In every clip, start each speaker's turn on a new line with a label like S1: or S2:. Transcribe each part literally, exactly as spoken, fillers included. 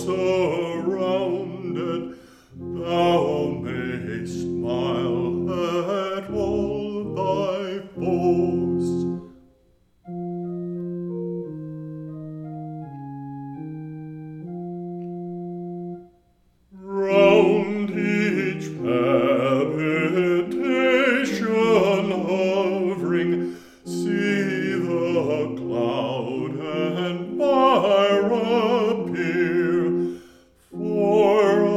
S1: surrounded, thou mayst smile at all thy foes. Round each habitation hovering, see the cloud and fire appear, for a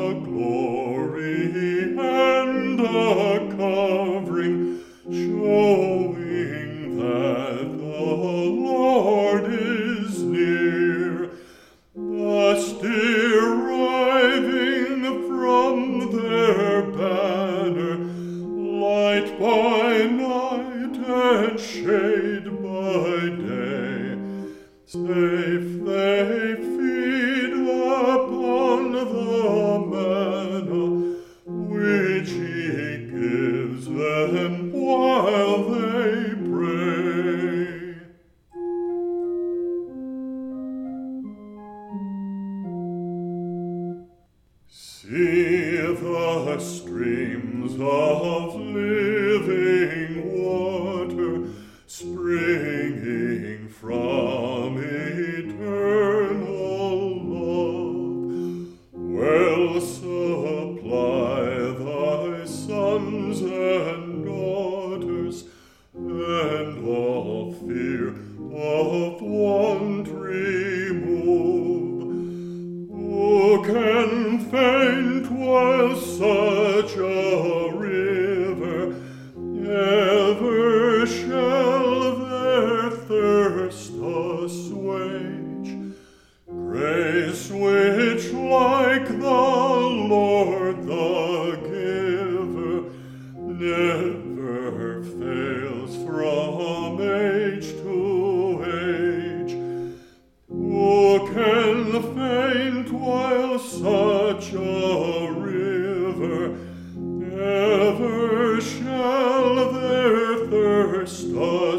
S1: glory and a covering, showing that the Lord is near. Thus deriving from their banner light by night and shade by day, safe they feed upon the manna which he gives them while they pray. See the streams of living water springing from eternal love. Well supply thy sons and daughters, and all fear of want remove. Who can faint while such a river ever shall their thirst assuage? Grace which, like the Lord the giver, never fails from age to age. Who can faint while such a river ever shall their thirst